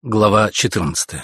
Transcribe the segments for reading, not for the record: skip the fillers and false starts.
Глава 14.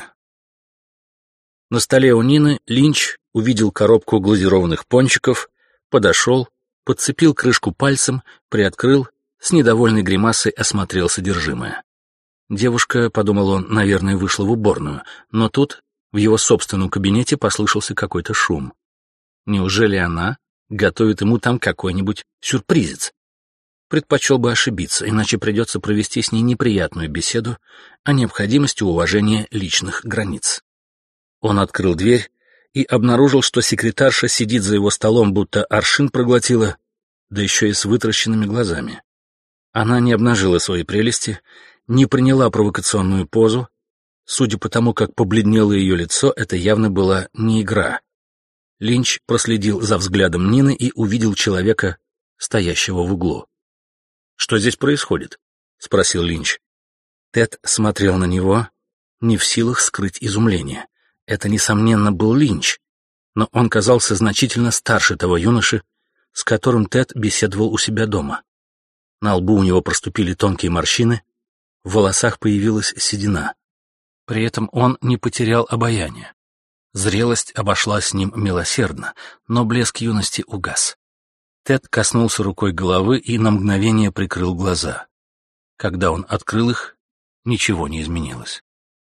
На столе у Нины Линч увидел коробку глазированных пончиков, подошел, подцепил крышку пальцем, приоткрыл, с недовольной гримасой осмотрел содержимое. Девушка, подумал он, наверное, вышла в уборную, но тут в его собственном кабинете послышался какой-то шум. Неужели она готовит ему там какой-нибудь сюрпризец? Предпочел бы ошибиться, иначе придется провести с ней неприятную беседу о необходимости уважения личных границ. Он открыл дверь и обнаружил, что секретарша сидит за его столом, будто аршин проглотила, да еще и с вытаращенными глазами. Она не обнажила свои прелести, не приняла провокационную позу. Судя по тому, как побледнело ее лицо, это явно была не игра. Линч проследил за взглядом Нины и увидел человека, стоящего в углу. «Что здесь происходит?» — спросил Линч. Тед смотрел на него, не в силах скрыть изумление. Это, несомненно, был Линч, но он казался значительно старше того юноши, с которым Тед беседовал у себя дома. На лбу у него проступили тонкие морщины, в волосах появилась седина. При этом он не потерял обаяния. Зрелость обошлась с ним милосердно, но блеск юности угас. Тед коснулся рукой головы и на мгновение прикрыл глаза. Когда он открыл их, ничего не изменилось.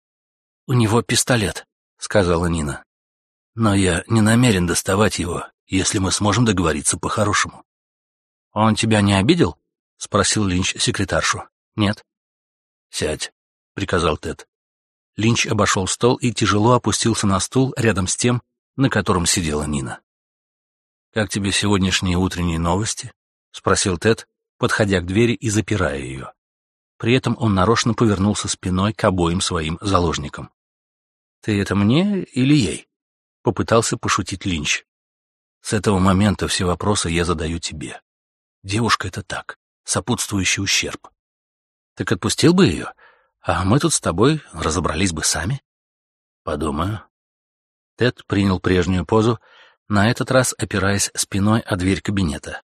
«У него пистолет», — сказала Нина. «Но я не намерен доставать его, если мы сможем договориться по-хорошему». «Он тебя не обидел?» — спросил Линч секретаршу. «Нет». «Сядь», — приказал Тед. Линч обошел стол и тяжело опустился на стул рядом с тем, на котором сидела Нина. «Как тебе сегодняшние утренние новости?» — спросил Тед, подходя к двери и запирая ее. При этом он нарочно повернулся спиной к обоим своим заложникам. «Ты это мне или ей?» — попытался пошутить Линч. «С этого момента все вопросы я задаю тебе. Девушка — это так, сопутствующий ущерб. Так отпустил бы ее, а мы тут с тобой разобрались бы сами?» «Подумаю». Тед принял прежнюю позу, на этот раз опираясь спиной о дверь кабинета.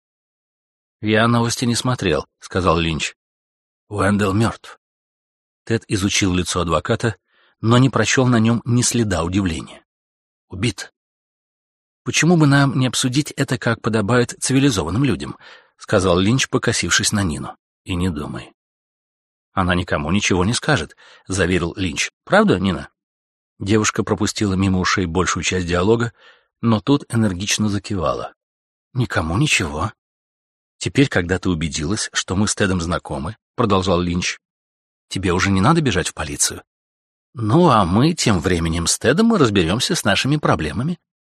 «Я новости не смотрел», — сказал Линч. «Уэндell мертв». Тед изучил лицо адвоката, но не прочел на нем ни следа удивления. «Убит». «Почему бы нам не обсудить это, как подобает цивилизованным людям?» — сказал Линч, покосившись на Нину. «И не думай». «Она никому ничего не скажет», — заверил Линч. «Правда, Нина?» Девушка пропустила мимо ушей большую часть диалога, но тут энергично закивала. «Никому ничего». «Теперь, когда ты убедилась, что мы с Тедом знакомы», — продолжал Линч, «тебе уже не надо бежать в полицию. Ну, а мы тем временем с Тедом разберемся с нашими проблемами».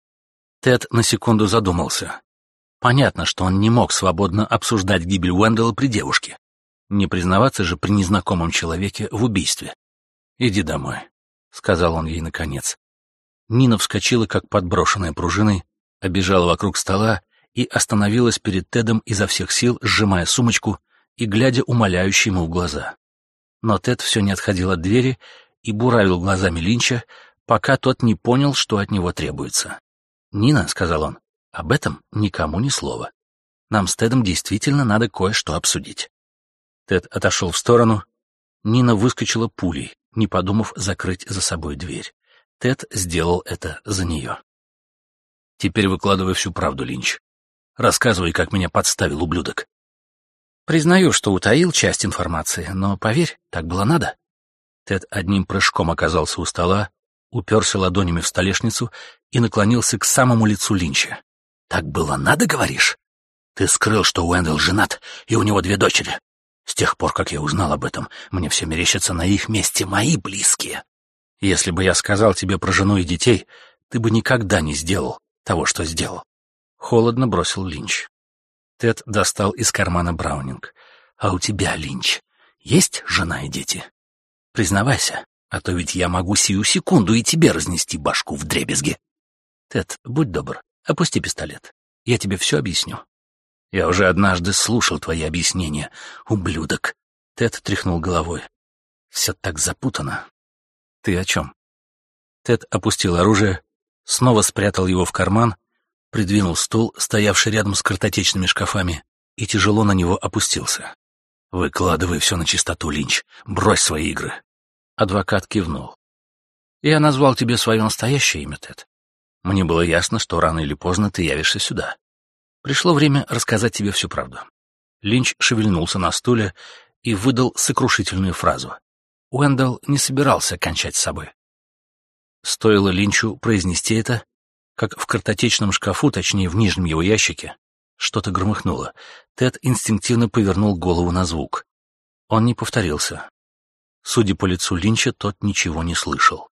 Тед на секунду задумался. Понятно, что он не мог свободно обсуждать гибель Уэнделла при девушке. Не признаваться же при незнакомом человеке в убийстве. «Иди домой», — сказал он ей наконец. Нина вскочила, как подброшенная пружиной, обежала вокруг стола и остановилась перед Тедом изо всех сил, сжимая сумочку и глядя умоляюще ему в глаза. Но Тед все не отходил от двери и буравил глазами Линча, пока тот не понял, что от него требуется. «Нина», — сказал он, — «об этом никому ни слова. Нам с Тедом действительно надо кое-что обсудить». Тед отошел в сторону. Нина выскочила пулей, не подумав закрыть за собой дверь. Тед сделал это за нее. «Теперь выкладывай всю правду, Линч. Рассказывай, как меня подставил ублюдок». «Признаю, что утаил часть информации, но, поверь, так было надо». Тед одним прыжком оказался у стола, уперся ладонями в столешницу и наклонился к самому лицу Линча. «Так было надо, говоришь? Ты скрыл, что Уэндell женат, и у него 2 дочери. С тех пор, как я узнал об этом, мне все мерещится на их месте мои близкие. Если бы я сказал тебе про жену и детей, ты бы никогда не сделал того, что сделал». Холодно бросил Линч. Тед достал из кармана Браунинг. «А у тебя, Линч, есть жена и дети? Признавайся, а то ведь я могу сию секунду и тебе разнести башку вдребезги». «Тед, будь добр, опусти пистолет. Я тебе все объясню». «Я уже однажды слушал твои объяснения, ублюдок». Тед тряхнул головой. «Все так запутано». «Ты о чем?» Тед опустил оружие, снова спрятал его в карман, придвинул стул, стоявший рядом с картотечными шкафами, и тяжело на него опустился. «Выкладывай все на чистоту, Линч. Брось свои игры». Адвокат кивнул. «Я назвал тебе свое настоящее имя, Тед. Мне было ясно, что рано или поздно ты явишься сюда. Пришло время рассказать тебе всю правду». Линч шевельнулся на стуле и выдал сокрушительную фразу. Уэндалл не собирался кончать с собой. Стоило Линчу произнести это, как в картотечном шкафу, точнее в нижнем его ящике, что-то громыхнуло. Тед инстинктивно повернул голову на звук. Он не повторился. Судя по лицу Линча, тот ничего не слышал.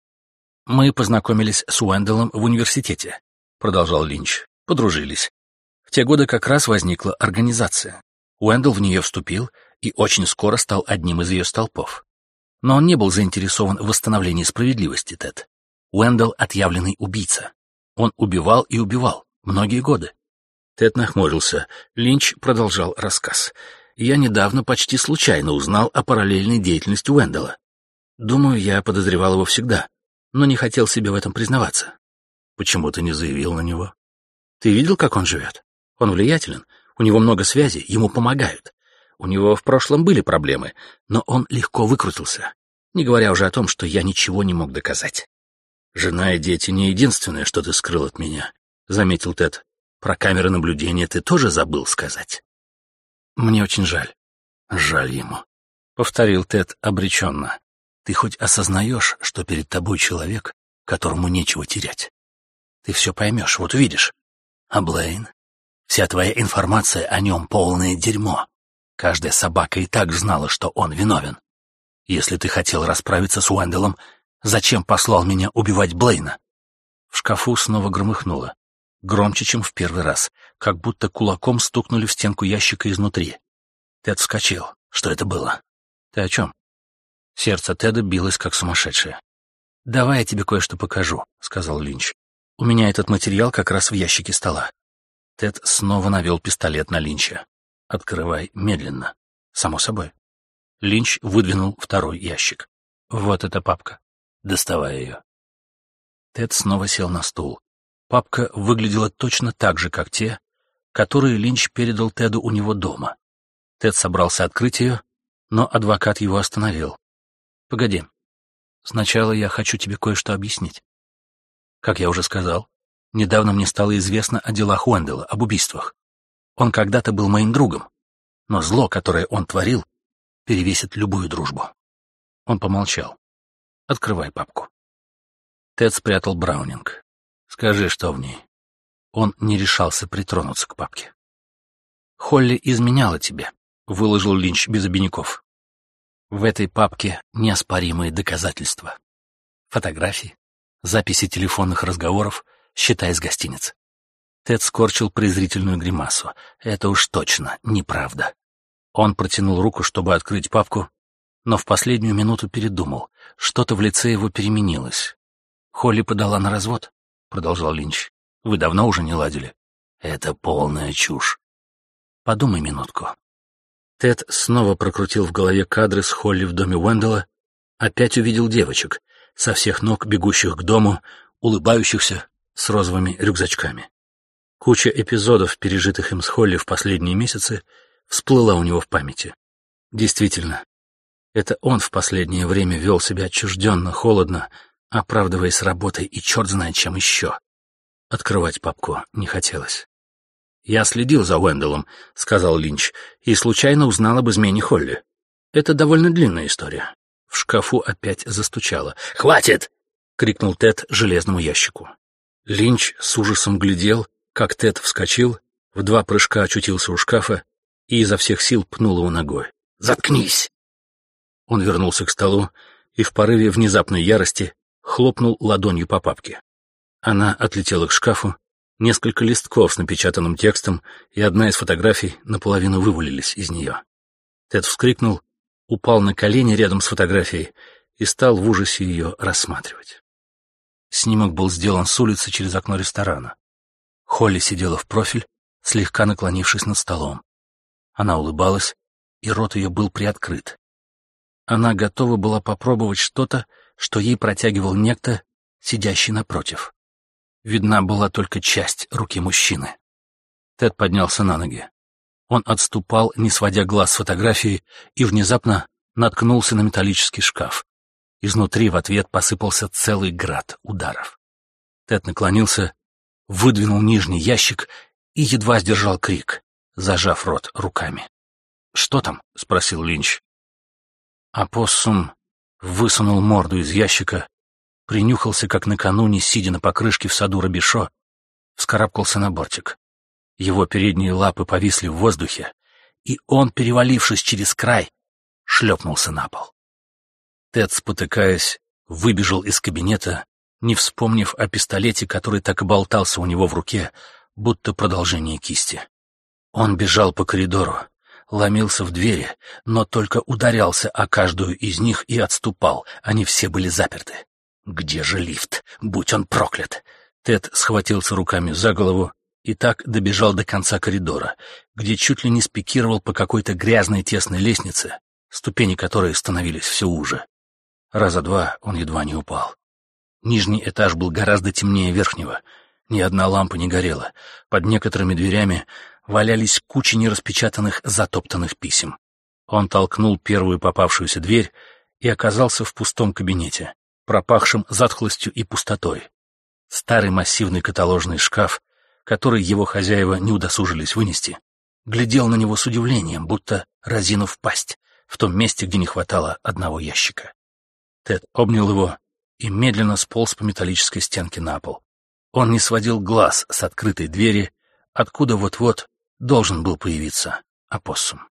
«Мы познакомились с Уэндаллом в университете», — продолжал Линч. «Подружились. В те годы как раз возникла организация. Уэндалл в нее вступил и очень скоро стал одним из ее столпов. Но он не был заинтересован в восстановлении справедливости, Тед. Уэндалл — отъявленный убийца. Он убивал и убивал многие годы». Тед нахмурился. Линч продолжал рассказ. «Я недавно почти случайно узнал о параллельной деятельности Уэндалла. Думаю, я подозревал его всегда, но не хотел себе в этом признаваться. Почему ты не заявил на него? Ты видел, как он живет? Он влиятелен, у него много связей, ему помогают. У него в прошлом были проблемы, но он легко выкрутился, не говоря уже о том, что я ничего не мог доказать». «Жена и дети не единственное, что ты скрыл от меня», — заметил Тед. «Про камеры наблюдения ты тоже забыл сказать». «Мне очень жаль». «Жаль ему», — повторил Тед обреченно. «Ты хоть осознаешь, что перед тобой человек, которому нечего терять? Ты все поймешь, вот увидишь. А Блейн? Вся твоя информация о нем полное дерьмо. Каждая собака и так знала, что он виновен. Если ты хотел расправиться с Уэндаллом, зачем послал меня убивать Блейна?» В шкафу снова громыхнуло. Громче, чем в первый раз, как будто кулаком стукнули в стенку ящика изнутри. Тед вскочил. Что это было? «Ты о чем?» Сердце Теда билось, как сумасшедшее. «Давай я тебе кое-что покажу», — сказал Линч. «У меня этот материал как раз в ящике стола». Тед снова навел пистолет на Линча. «Открывай медленно». «Само собой». Линч выдвинул второй ящик. «Вот эта папка. Доставай ее». Тед снова сел на стул. Папка выглядела точно так же, как те, которые Линч передал Теду у него дома. Тед собрался открыть ее, но адвокат его остановил. «Погоди. Сначала я хочу тебе кое-что объяснить. Как я уже сказал, недавно мне стало известно о делах Уэндалла, об убийствах. Он когда-то был моим другом, но зло, которое он творил, перевесит любую дружбу». Он помолчал. «Открывай папку». Тед спрятал Браунинг. «Скажи, что в ней». Он не решался притронуться к папке. «Холли изменяла тебе», — выложил Линч без обиняков. «В этой папке неоспоримые доказательства. Фотографии, записи телефонных разговоров, счета из гостиниц». Тед скорчил презрительную гримасу. «Это уж точно неправда». Он протянул руку, чтобы открыть папку, но в последнюю минуту передумал. Что-то в лице его переменилось. «Холли подала на развод», — продолжал Линч. «Вы давно уже не ладили?» «Это полная чушь». «Подумай минутку». Тед снова прокрутил в голове кадры с Холли в доме Уэндалла, опять увидел девочек, со всех ног бегущих к дому, улыбающихся, с розовыми рюкзачками. Куча эпизодов, пережитых им с Холли в последние месяцы, всплыла у него в памяти. Действительно, это он в последнее время вел себя отчужденно, холодно, оправдываясь работой и черт знает чем еще. Открывать папку не хотелось. «Я следил за Уэндаллом», — сказал Линч, «и случайно узнал об измене Холли. Это довольно длинная история». В шкафу опять застучало. «Хватит!» — крикнул Тед железному ящику. Линч с ужасом глядел, как Тед вскочил, в 2 прыжка очутился у шкафа и изо всех сил пнул его ногой. «Заткнись!» Он вернулся к столу и в порыве внезапной ярости хлопнул ладонью по папке. Она отлетела к шкафу, несколько листков с напечатанным текстом и одна из фотографий наполовину вывалились из нее. Тед вскрикнул, упал на колени рядом с фотографией и стал в ужасе ее рассматривать. Снимок был сделан с улицы через окно ресторана. Холли сидела в профиль, слегка наклонившись над столом. Она улыбалась, и рот ее был приоткрыт. Она готова была попробовать что-то, что ей протягивал некто, сидящий напротив. Видна была только часть руки мужчины. Тед поднялся на ноги. Он отступал, не сводя глаз с фотографии, и внезапно наткнулся на металлический шкаф. Изнутри в ответ посыпался целый град ударов. Тед наклонился, выдвинул нижний ящик и едва сдержал крик, зажав рот руками. «Что там?» — спросил Линч. Опоссум высунул морду из ящика, принюхался, как накануне, сидя на покрышке в саду Робишо, вскарабкался на бортик. Его передние лапы повисли в воздухе, и он, перевалившись через край, шлепнулся на пол. Тед, спотыкаясь, выбежал из кабинета, не вспомнив о пистолете, который так и болтался у него в руке, будто продолжение кисти. Он бежал по коридору, ломился в двери, но только ударялся о каждую из них и отступал, они все были заперты. Где же лифт? Будь он проклят! Тед схватился руками за голову и так добежал до конца коридора, где чуть ли не спикировал по какой-то грязной тесной лестнице, ступени которой становились все уже. Раза два он едва не упал. Нижний этаж был гораздо темнее верхнего. Ни одна лампа не горела. Под некоторыми дверями валялись кучи нераспечатанных затоптанных писем. Он толкнул первую попавшуюся дверь и оказался в пустом кабинете, пропахшим затхлостью и пустотой. Старый массивный каталожный шкаф, который его хозяева не удосужились вынести, глядел на него с удивлением, будто разинув пасть, в том месте, где не хватало одного ящика. Тед обнял его и медленно сполз по металлической стенке на пол. Он не сводил глаз с открытой двери, откуда вот-вот должен был появиться опоссум.